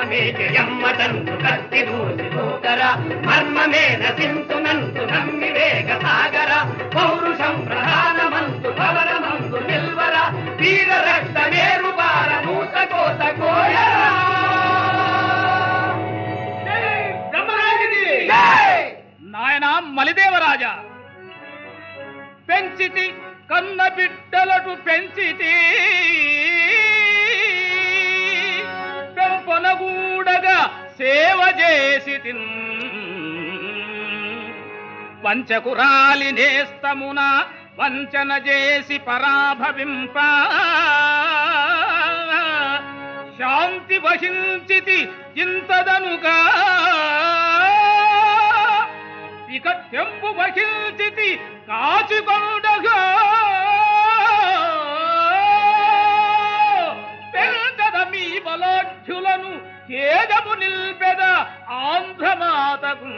మే జయమ్మటందు కత్తి దూసి దూకర మర్మమే నసింతునంతు నమ్మి వేగ సాగర పౌరుషం ప్రధానమంతు భవనమందు నిల్వర వీర రక్త మేరు బార మూత కోత కోయరా నాయన మలిదేవరాజా పెంచితి కన్న బిడ్డలటు పెంచితి పెంపొనగూడగా సేవ చేసి వంచకురాలి నేస్తమున వంచన చేసి పరాభవింప శాంతి వహించితి ఇంతదనుగా ఇక తెంపు వహించితి కాచికొండగా పెంచద మీ బలాఢ్యులను తేజము నిల్పెద ఆంధ్రమాతకు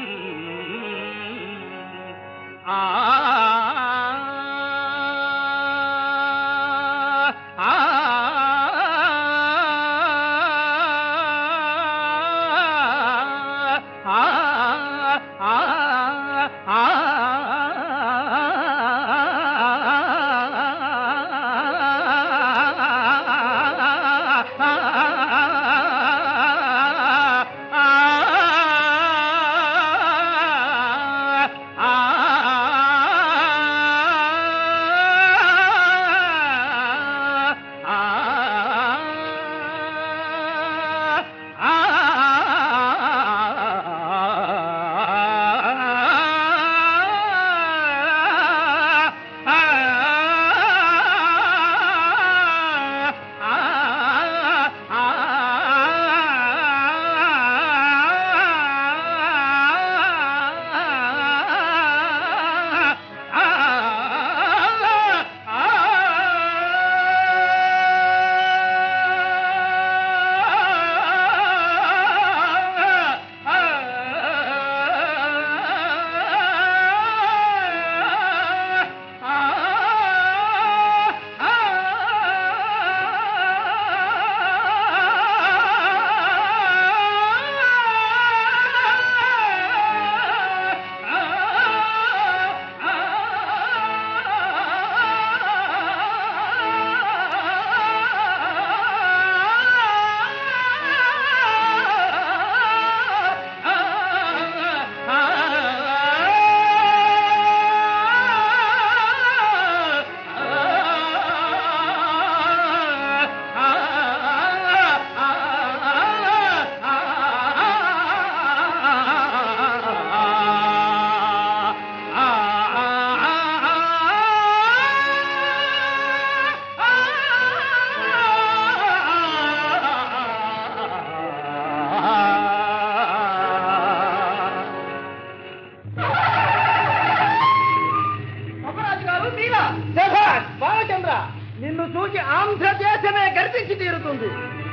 నిన్ను చూసి ఆంధ్రదేశమే గర్వించి తీరుతుంది.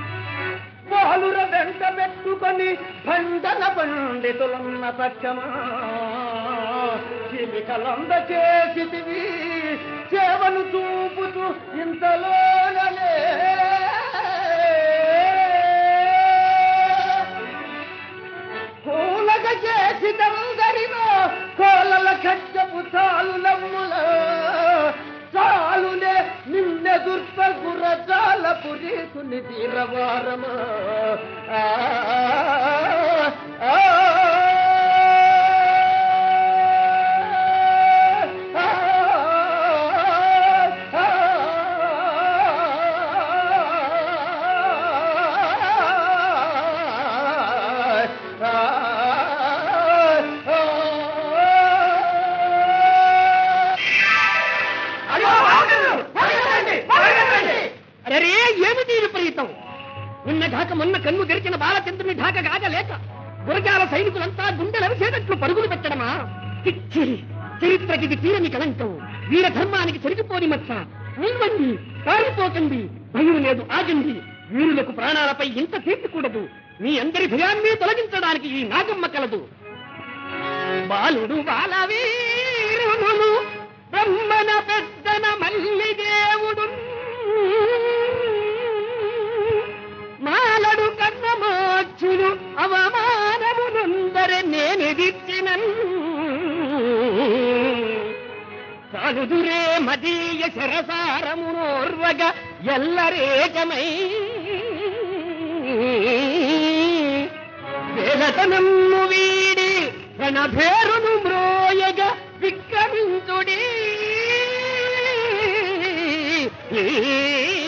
బాలుర వెంట పెట్టుకొని భండన పండితులున్న పక్షమా జీవికలంద చేసితివి సేవలు చూపుతూ ఇంతలోనలే కూలగ చేసిదందరిలో కోలల ఖడ్గపు చాలులమ్ముల చాలునే నిన్న దుర్పగుర చాల పురీకుని తీరవారమా నిన్న ఢాక మొన్న కన్ను తెరిచిన బాలచంద్రుని ఢాక కాగలేక గురజాల సైనికులంతా గుండెలవిసేటట్లు పరుగులు పెట్టడమా? చరిత్రకి తీరని కలంకం, వీర ధర్మానికి చెరిగిపోని మచ్చ. నిల్వండి, కారిపోకండి, భయం లేదు, ఆగండి. వీరులకు ప్రాణాలపై ఇంత తీర్చకూడదు. మీ అందరి భయాన్ని తొలగించడానికి ఈ నాగమ్మ కలదు. బాలుడు బాలవీరును బ్రహ్మణ పెద్దన మల్లి దేవుడు మాలడు కన్నమా అనుదురే మదీయ శరసారమునోర్వగ ఎల్లరేకమై వేలతనమ్ము వీడి రణభేరును మ్రోయగ విక్రమించుడి